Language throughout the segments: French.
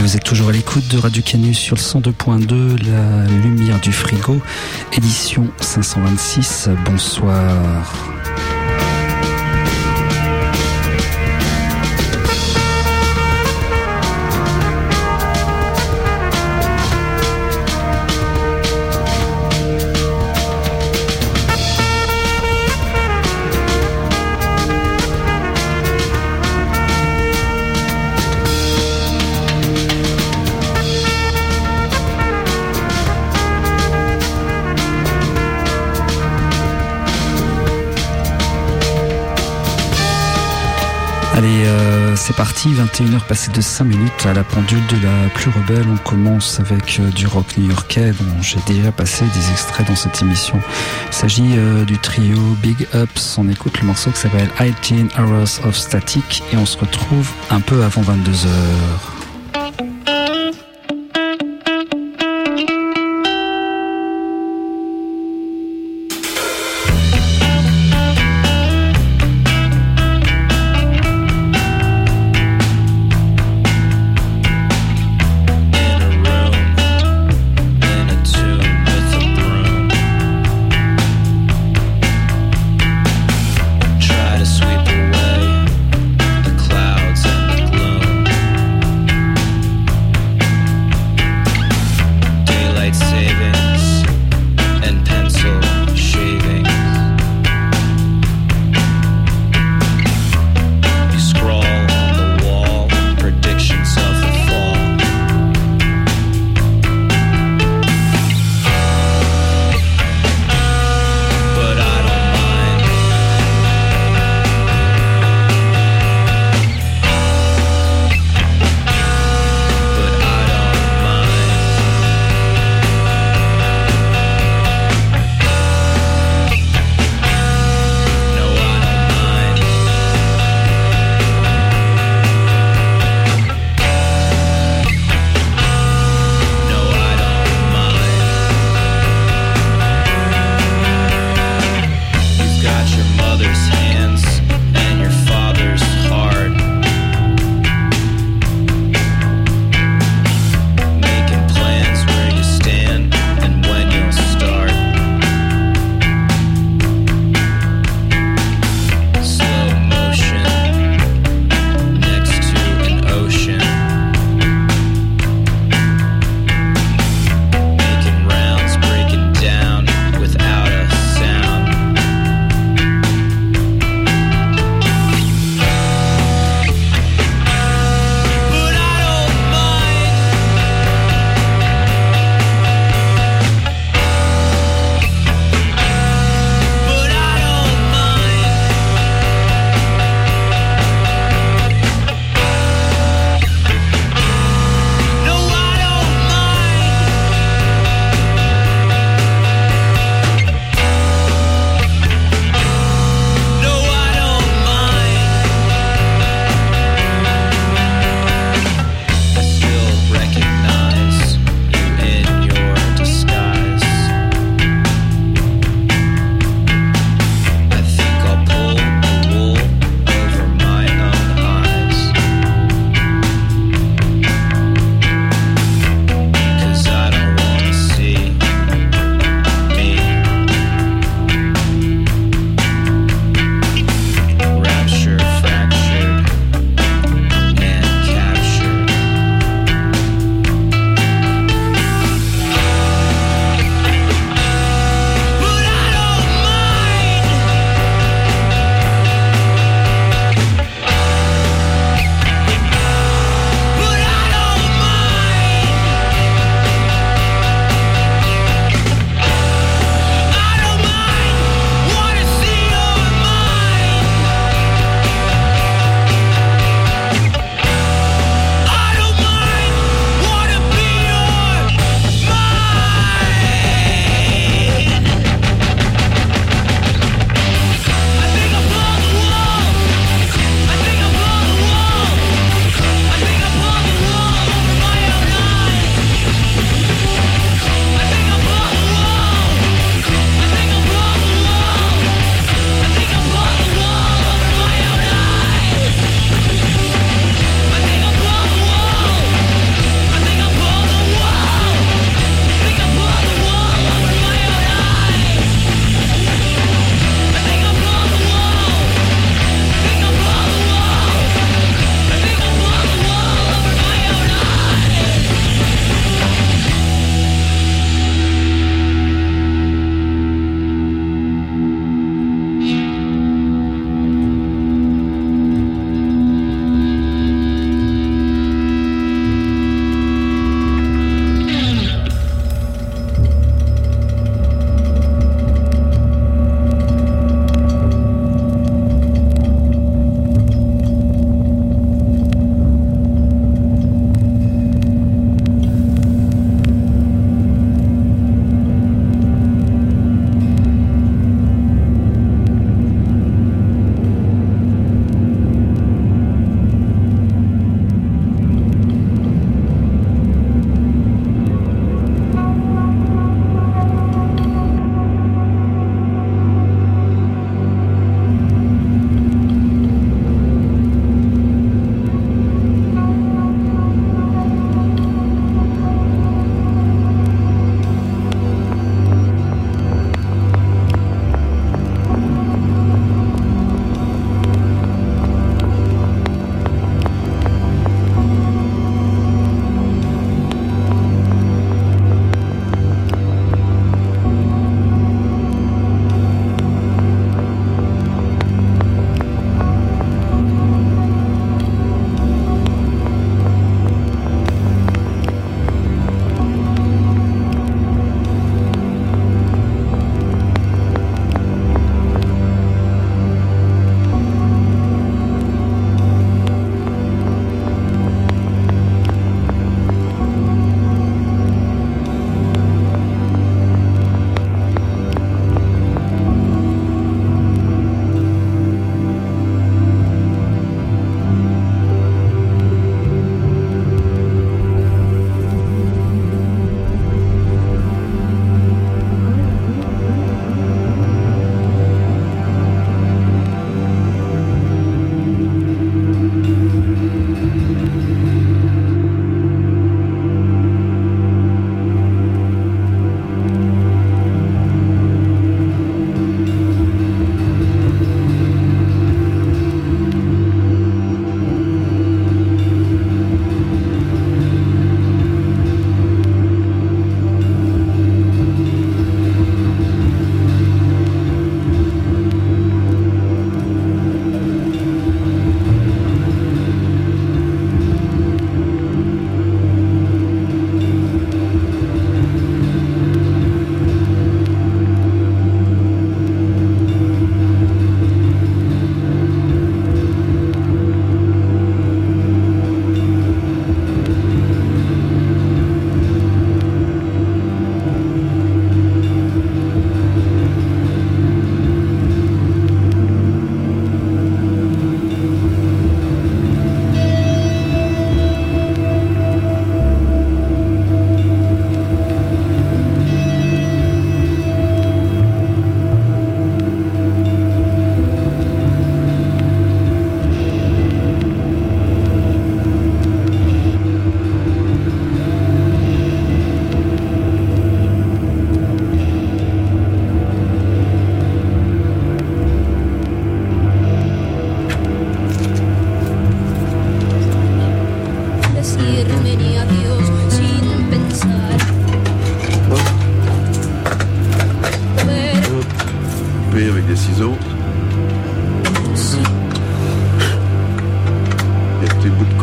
vous êtes toujours à l'écoute de Radio Canu sur le 102.2, la lumière du frigo, édition 526. Bonsoir. Allez, c'est parti, 21h passées de 5 minutes à la pendule de la plus rebelle. On commence avec du rock new-yorkais dont j'ai déjà passé des extraits dans cette émission. Il s'agit du trio Big Ups. On écoute le morceau qui s'appelle 18 Hours of Static et on se retrouve un peu avant 22h.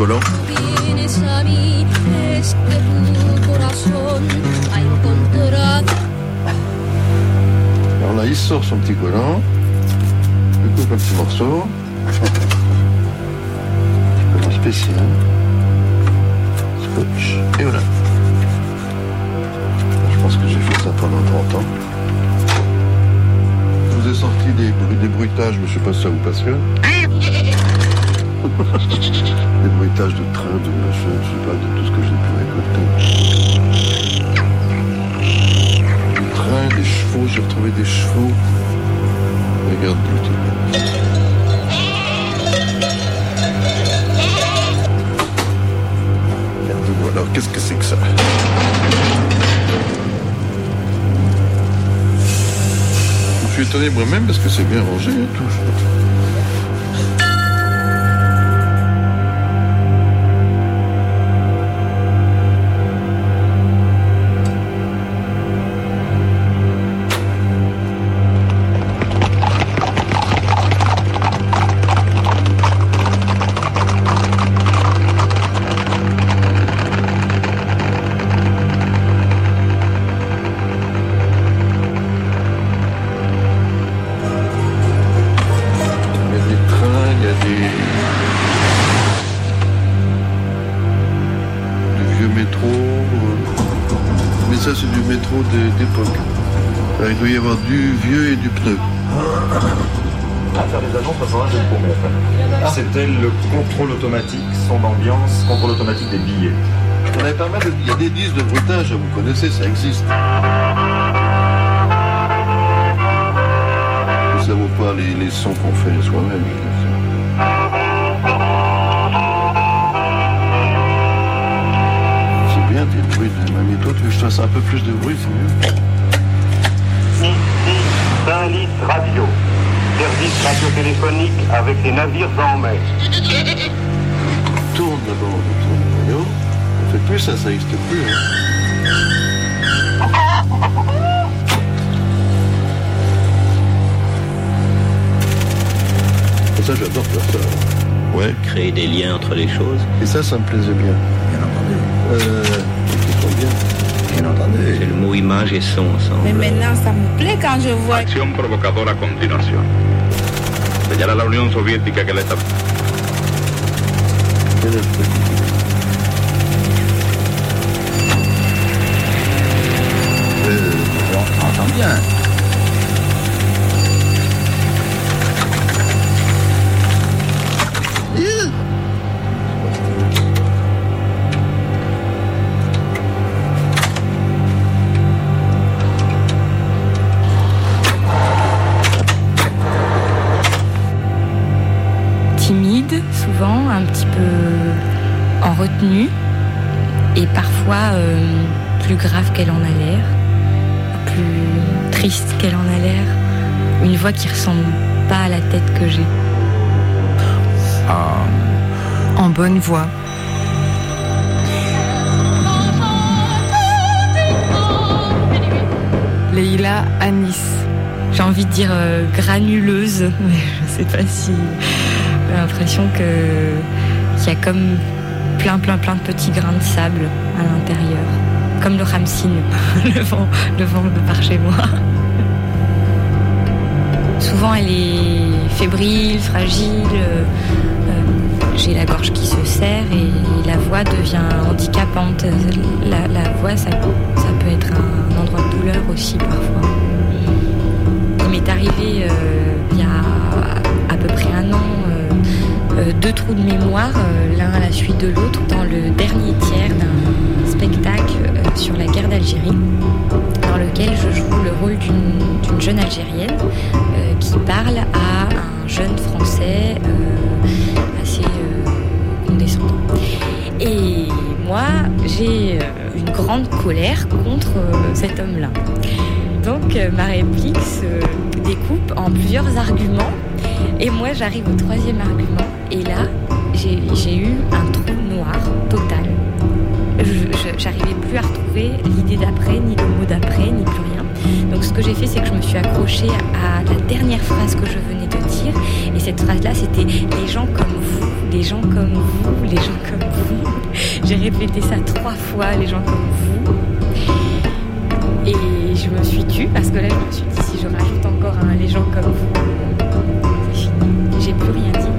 collant. Alors là, il sort son petit collant. Il coupe un petit morceau. Collant spécial. Scotch. Et voilà. Je pense que j'ai fait ça pendant 30 ans. Je vous ai sorti des bruitages, mais je ne sais pas si ça vous passionne. Des bruitages de train, de machin, je sais pas, de tout ce que j'ai pu récolter. Des trains, des chevaux, j'ai retrouvé des chevaux. Regarde tout. Alors, qu'est-ce que c'est que ça? Je suis étonné moi-même parce que c'est bien rangé, hein, tout. D'époque. Il doit y avoir du vieux et du pneu. À faire des annonces, ça je le C'était le contrôle automatique, son ambiance, contrôle automatique des billets. On avait pas mal il y a des disques de bruitage, vous connaissez, ça existe. Ça vaut pas les sons qu'on fait soi-même. Des bruits de magnéto, tu veux que je fasse un peu plus de bruit, c'est mieux. Ici Saint-Lys Radio, service radio-téléphonique avec les navires en mer. On tourne d'abord, on tourne le radio. On fait plus ça n'existe plus. Hein. Et ça, j'adore faire ça. Ouais. Créer des liens entre les choses. Et ça me plaisait bien. Bien entendu. Bien entendu. C'est le mot image et son ensemble. Mais maintenant, ça me plaît quand je vois. Acción provocadora a continuación. Señala a la Unión Soviética que la está... On entend bien. Souvent un petit peu en retenue et parfois plus grave qu'elle en a l'air, plus triste qu'elle en a l'air, une voix qui ressemble pas à la tête que j'ai. En bonne voix. Leïla Anis. J'ai envie de dire granuleuse, mais je sais pas si... J'ai l'impression qu'il y a comme plein de petits grains de sable à l'intérieur. Comme le Ramsine, le vent de par chez moi. Souvent elle est fébrile, fragile, j'ai la gorge qui se serre et la voix devient handicapante. La voix, ça peut être un endroit de douleur aussi parfois. Il m'est arrivé il y a à peu près 1 an, 2 trous de mémoire, l'un à la suite de l'autre, dans le dernier tiers d'un spectacle sur la guerre d'Algérie, dans lequel je joue le rôle d'une jeune Algérienne qui parle à un jeune Français assez condescendant. Et moi, j'ai une grande colère contre cet homme-là. Donc ma réplique se découpe en plusieurs arguments. Et moi, j'arrive au 3e argument, et là, j'ai eu un trou noir total. J'arrivais plus à retrouver l'idée d'après, ni le mot d'après, ni plus rien. Donc, ce que j'ai fait, c'est que je me suis accrochée à la dernière phrase que je venais de dire, et cette phrase-là, c'était les gens comme vous, les gens comme vous, les gens comme vous. J'ai répété ça 3 fois, les gens comme vous. Et je me suis tue parce que là, je me suis dit, si je rajoute encore un les gens comme vous, c'est fini. J'ai plus rien dit.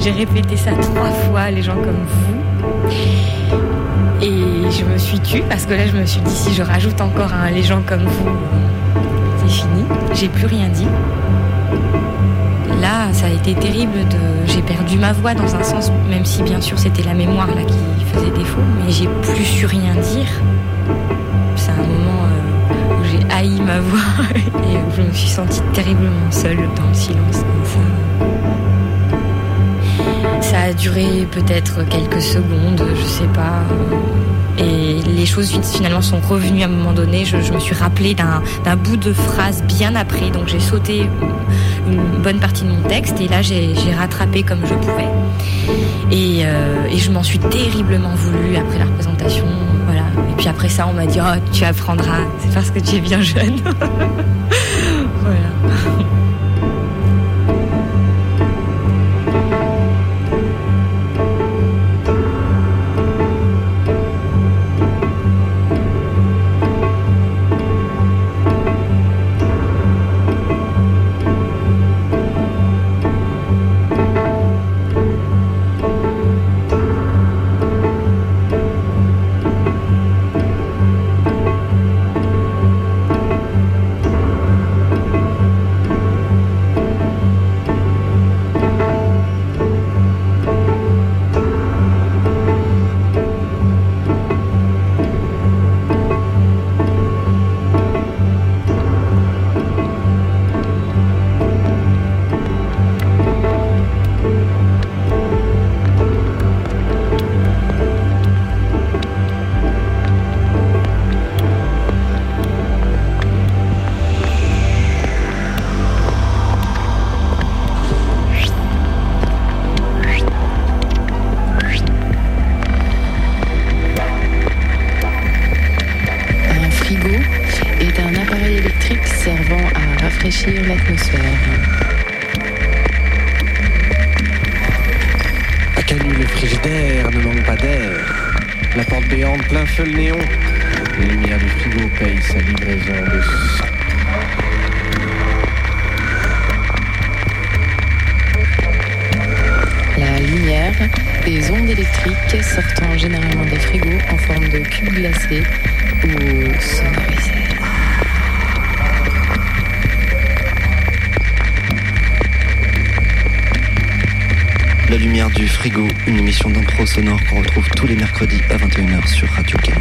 J'ai répété ça 3 fois, les gens comme vous. Et je me suis tue parce que là, je me suis dit, si je rajoute encore un les gens comme vous, c'est fini. J'ai plus rien dit. Là, ça a été terrible. J'ai perdu ma voix dans un sens, même si bien sûr c'était la mémoire là qui faisait défaut, mais j'ai plus su rien dire. C'est un moment où j'ai haï ma voix et où je me suis sentie terriblement seule dans le silence. Ça a duré peut-être quelques secondes, je sais pas. Et les choses finalement sont revenues à un moment donné. Je me suis rappelée d'un bout de phrase bien après. Donc j'ai sauté une bonne partie de mon texte. Et là j'ai rattrapé comme je pouvais. Et je m'en suis terriblement voulu après la représentation. Voilà. Et puis après ça on m'a dit « Oh, tu apprendras, c'est parce que tu es bien jeune. » Voilà. L'atmosphère. À Canu, le frigidaire ne manque pas d'air. La porte béante, plein feu le néon. Les lumières du frigo payent sa livraison de sang. La lumière, des ondes électriques sortant généralement des frigos en forme de cubes glacés ou sonorisés. La lumière du frigo, une émission d'impro sonore qu'on retrouve tous les mercredis à 21h sur Radio Canu.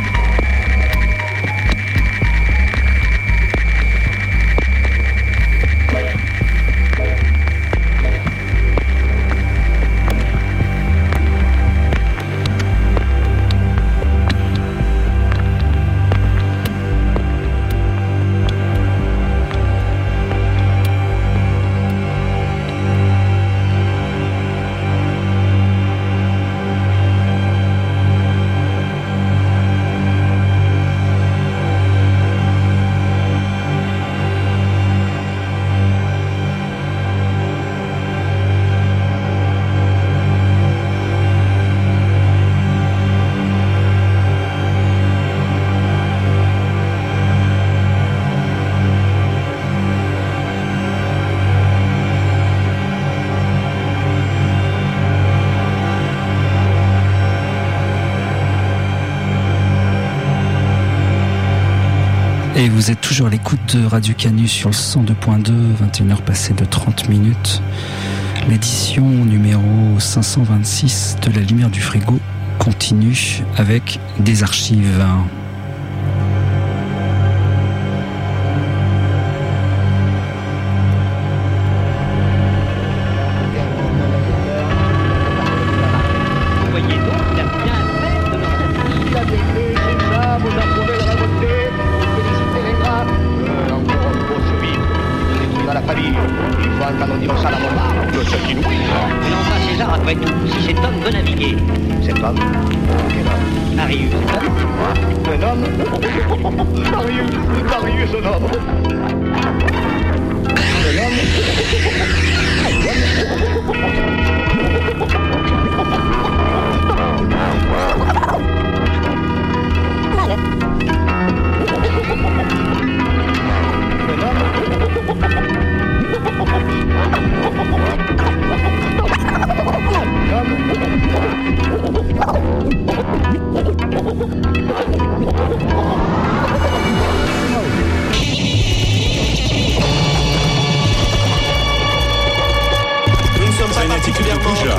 Et vous êtes toujours à l'écoute de Radio Canu sur le 102.2, 21h passées de 30 minutes. L'édition numéro 526 de La Lumière du Frigo continue avec des archives.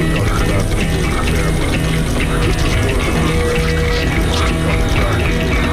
took out the back window of the cab. Just as one of the red Cruzeros took out the back window of the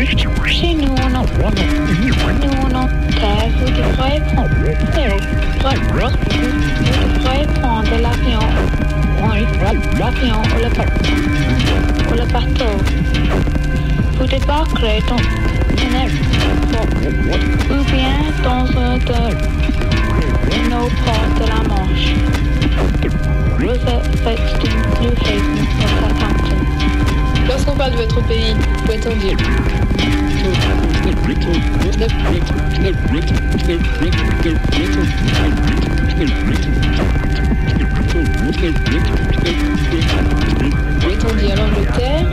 Chez nous, on en terre, vous devrez prendre l'avion. L'avion ou le bateau. Vous débarquerez dans un aéroport ou bien dans un de nos ports de la Manche. Riverfesting, New Haven, Southampton. Lorsqu'on parle de votre pays, où est-on dire? Où est-on dit à l'Angleterre?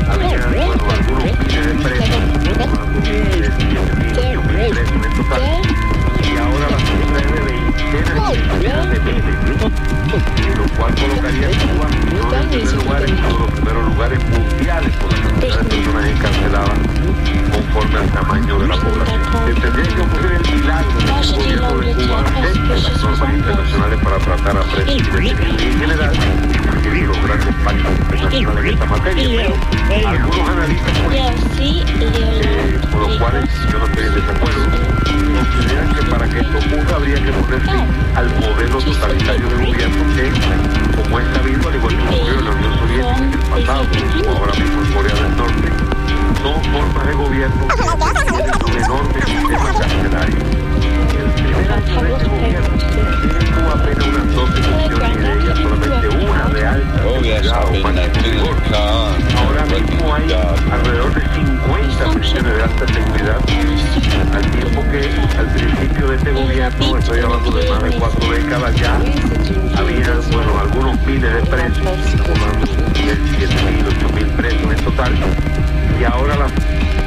Y ahora la cifra es de 20 millones de miles, lo cual colocaría a Cuba no en el primer lugar, en uno de los primeros lugares mundiales por la cantidad de personas encarceladas conforme al tamaño de la población. Tendría que ocurrir el milagro de que el gobierno de Cuba acepte las normas internacionales para tratar a presos y detenidos en general y los grandes pactos internacionales en esta materia, pero algunos analistas con los cuales yo no estoy en desacuerdo, consideran que para que esto ocurra habría que poner fin al modelo totalitario de gobierno que, como es sabido, al igual que ocurrió en la Unión Soviética en el pasado, como ahora mismo en Corea del Norte, son formas de gobierno que tienen un enorme sistema carcelario. El primer año de este gobierno tuvo apenas unas 12 prisiones y de ellas solamente una de alta seguridad o máximo rigor. Ahora mismo hay alrededor de 50 prisiones de alta seguridad, al tiempo que al principio de este gobierno, estoy hablando de más de 4 décadas ya, había, bueno, algunos miles de presos, hablando de 7.000, 8.000 presos en total, y ahora las...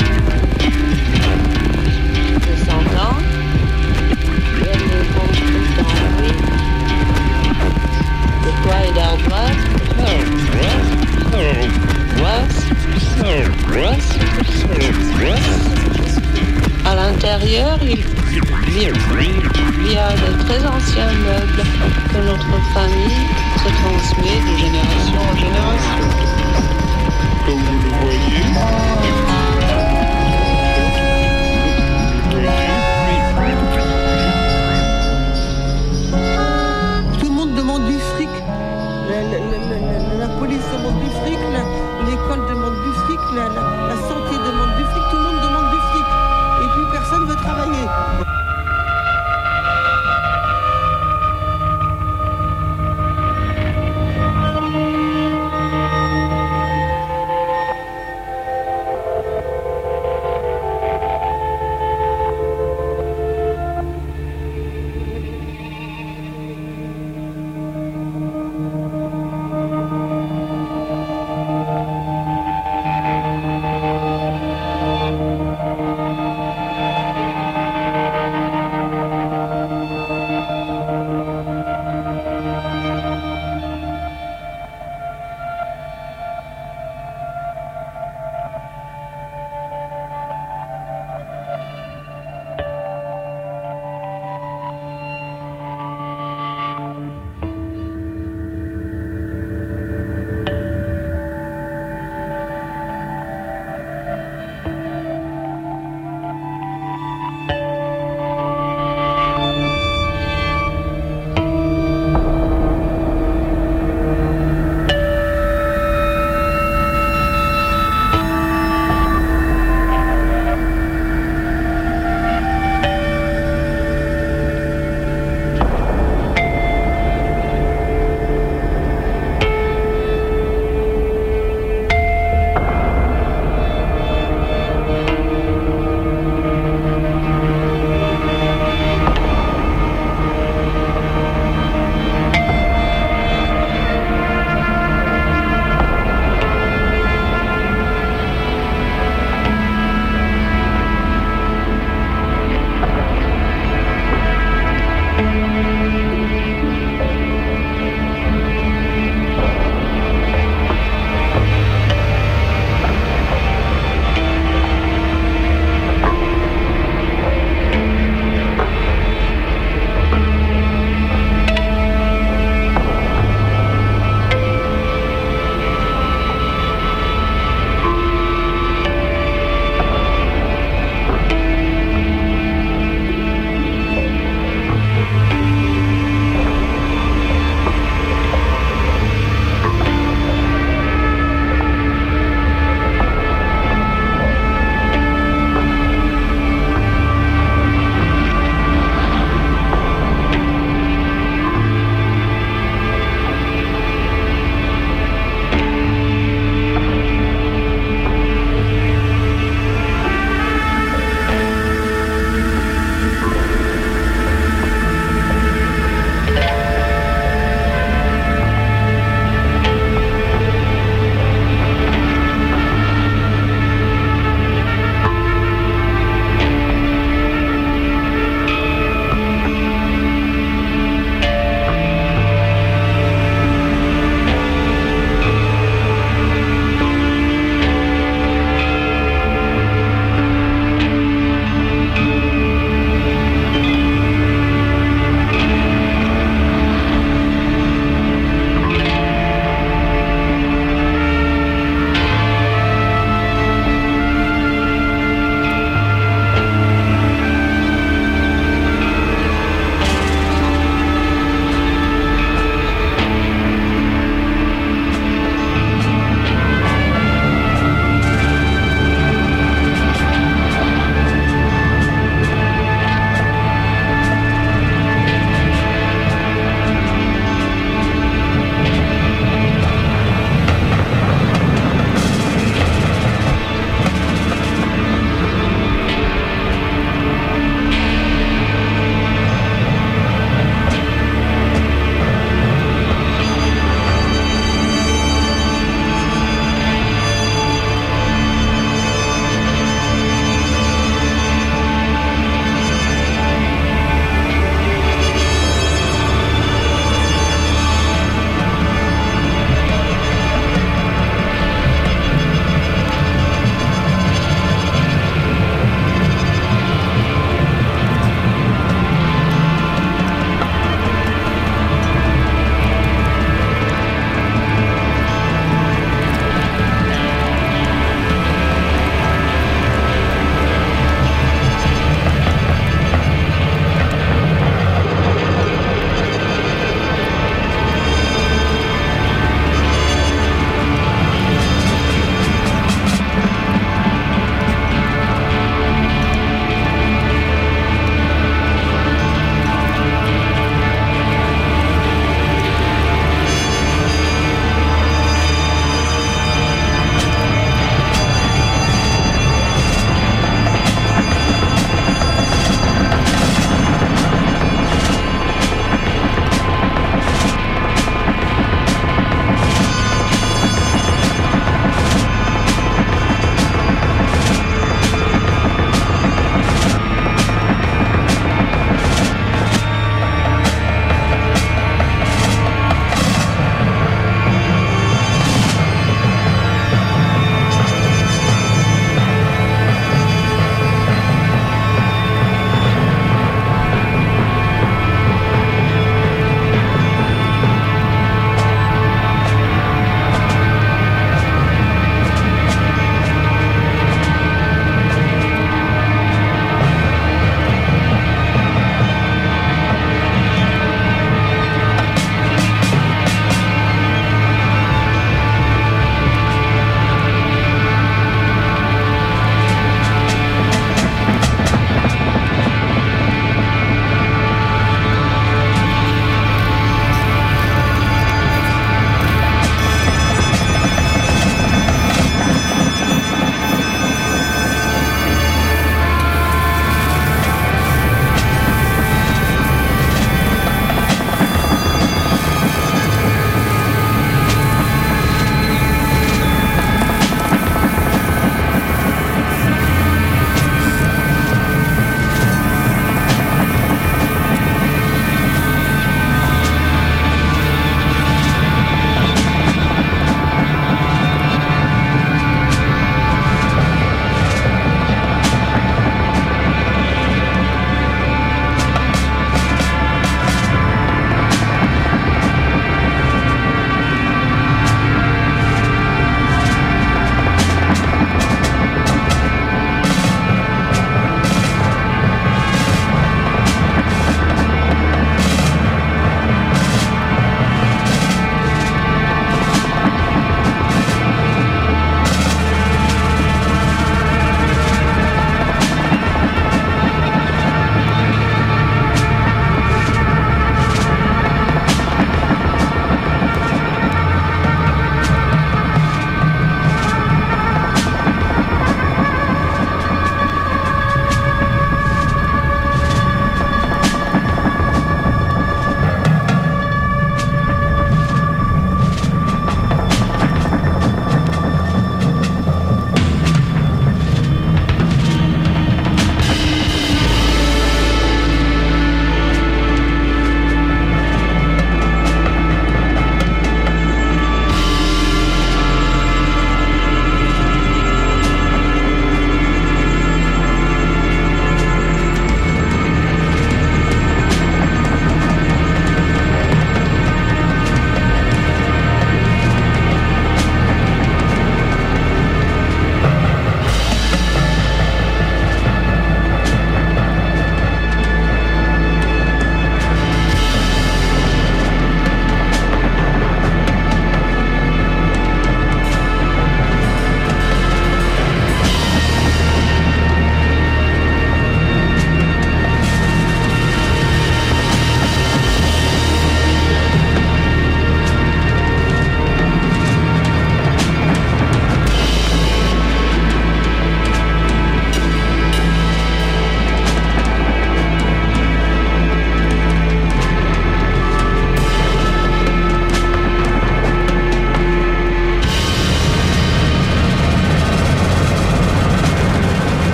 Descendant, de toit et d'ardoise, à l'intérieur, il y a de très anciens meubles que notre famille se transmet de génération en génération. Comme vous le voyez, tout le monde demande du fric. La police demande du fric, l'école demande du fric, la santé demande du fric, tout le monde demande du fric. Et puis personne ne veut travailler.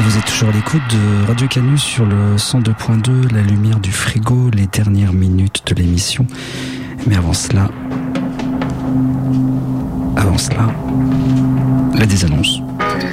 Vous êtes toujours à l'écoute de Radio Canu sur le 102.2, la lumière du frigo, les dernières minutes de l'émission. Mais avant cela, la désannonce.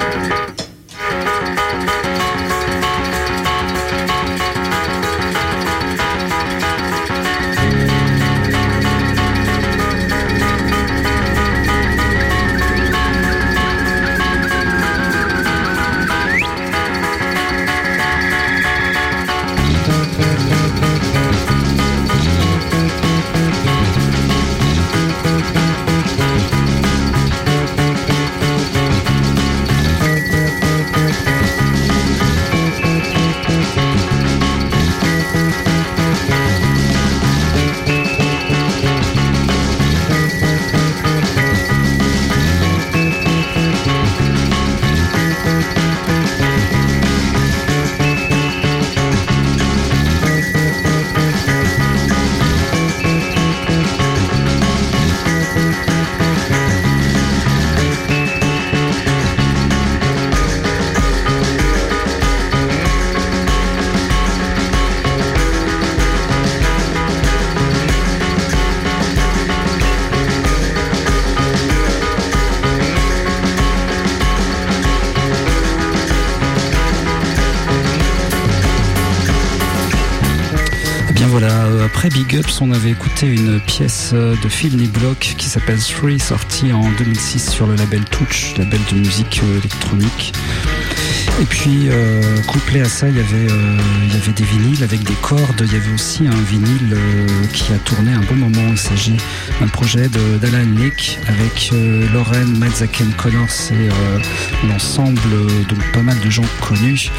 Après Big Ups, on avait écouté une pièce de Phil Niblock qui s'appelle Three, sortie en 2006 sur le label Touch, label de musique électronique. Et puis, couplé à ça, il y avait des vinyles avec des cordes. Il y avait aussi un vinyle qui a tourné un bon moment. Il s'agit d'un projet d'Alan Lake avec Lauren Mazzaken-Connors et l'ensemble, donc pas mal de gens connus.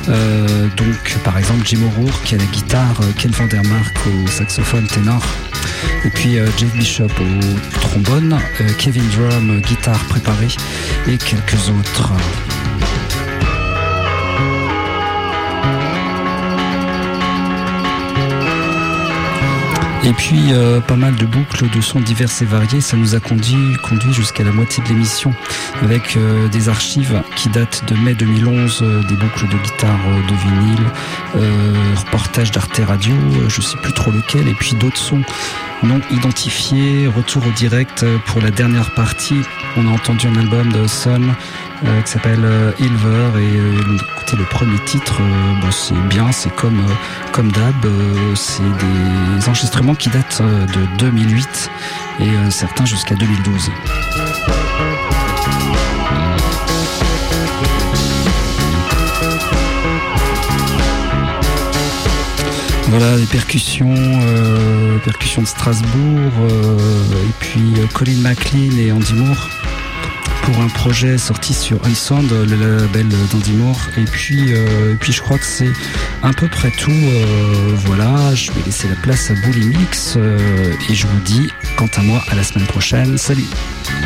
Donc, par exemple, Jim O'Rourke qui a la guitare, Ken Vandermark au saxophone ténor. Et puis Jeff Bishop au trombone, Kevin Drum, guitare préparée et quelques autres. Et puis pas mal de boucles de sons divers et variés, ça nous a conduit jusqu'à la moitié de l'émission avec des archives qui datent de mai 2011, des boucles de guitare de vinyle, reportage d'Arte Radio, je sais plus trop lequel, et puis d'autres sons non identifiés, retour au direct pour la dernière partie. On a entendu un album de Sun qui s'appelle Ilver et écoutez, le premier titre, c'est bien, c'est comme d'hab, c'est des enregistrements qui datent de 2008 et certains jusqu'à 2012. Voilà, les percussions de Strasbourg, et puis Colin McLean et Andy Moore pour un projet sorti sur Unsound, le label d'Andy Moore. Et puis je crois que c'est à peu près tout. Voilà, je vais laisser la place à Bully Mix et je vous dis, quant à moi, à la semaine prochaine. Salut!